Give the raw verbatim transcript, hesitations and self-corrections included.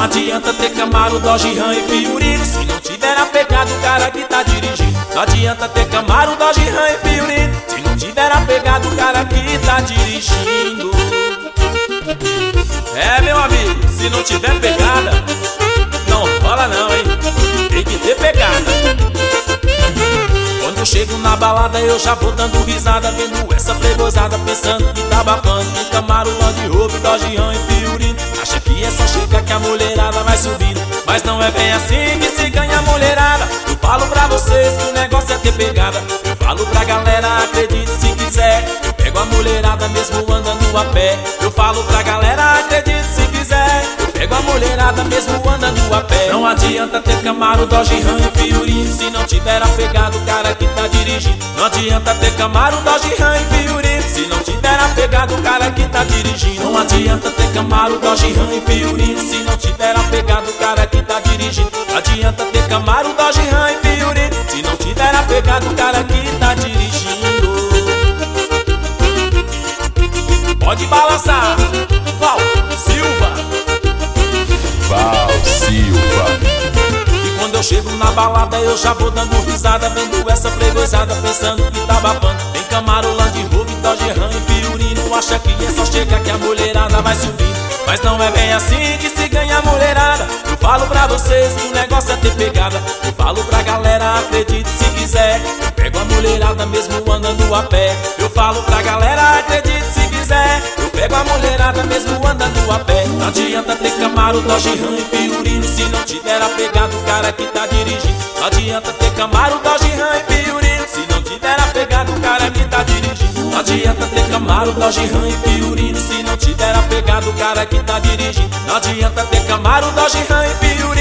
Não adianta ter Camaro, Dodge, Ram e Fiorino se não tiver apegado o cara que tá dirigindo. Não adianta ter Camaro, Dodge, Ram e Fiorino se não tiver apegado o cara que tá dirigindo. É, meu amigo, se não tiver pegada, não rola não, hein? Tem que ter pegada. Quando eu chego na balada eu já vou dando risada, vendo essa playboyzada pensando que tá abafando. Tem Camaro, Land Rover, Dodge, Ram e Fiorino. Acha que é só chegar que a mulherada vai subindo, mas não é bem assim que se ganha a mulherada. Eu falo pra vocês que o negócio é ter pegada. Eu falo pra galera, acredite se quiser, eu pego a mulherada mesmo andando a pé. Eu falo pra galera, acredite se quiser, eu pego a mulherada mesmo andando a pé. Não adianta ter Camaro, Dodge, Ram e Fiorino se não tiver apegado o cara que tá dirigindo. Não adianta ter Camaro, Dodge, Ram e Fiorino se não tiver apegado o cara que tá dirigindo. Não adianta ter Camaro, Dodge, Ram e Fiorino se não tiver apegado o cara que tá dirigindo. Não adianta ter Camaro, Dodge, Ram e Fiorino se não tiver apegado o cara que tá dirigindo. Pode balançar, Val Silva. Val Silva. E quando eu chego na balada eu já vou dando risada, vendo essa playboyzada pensando que tá babando. Tem Camaro, Land Rover, Dodge, Ram e Fiorino. Acha que é só chegar que a mulherada vai subindo, mas não é bem assim que se ganha a mulherada. Eu falo pra vocês que o negócio é ter pegada. Eu falo pra galera, acredite se quiser, eu pego a mulherada mesmo andando a pé. Eu falo pra galera, acredite se quiser, eu pego a mulherada mesmo andando a pé. Não adianta ter Camaro, Dodge, Ram e Fiorino se não tiver apegado o cara que tá dirigindo. Não adianta ter Camaro, Dodge, Ram e Fiorino se não tiver apegado o cara que tá dirigindo. Não adianta ter Camaro, Dodge, Ram e Fiorino se não tiver apegado o cara que tá dirigindo. Não adianta ter Camaro, Dodge, Ram e Fiorino